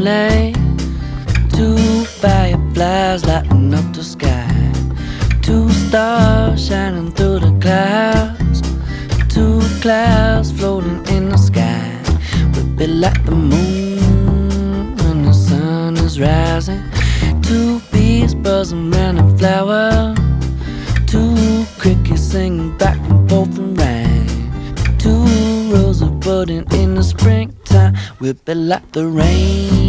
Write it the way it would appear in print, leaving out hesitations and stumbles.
lane. Two fireflies lighting up the sky. Two stars shining through the clouds. Two clouds floating in the sky. We'll be like the moon when the sun is rising. Two bees buzzing around a flower. Two crickets singing back and forth in rain. Two roses budding in the springtime. We'll be like the rain.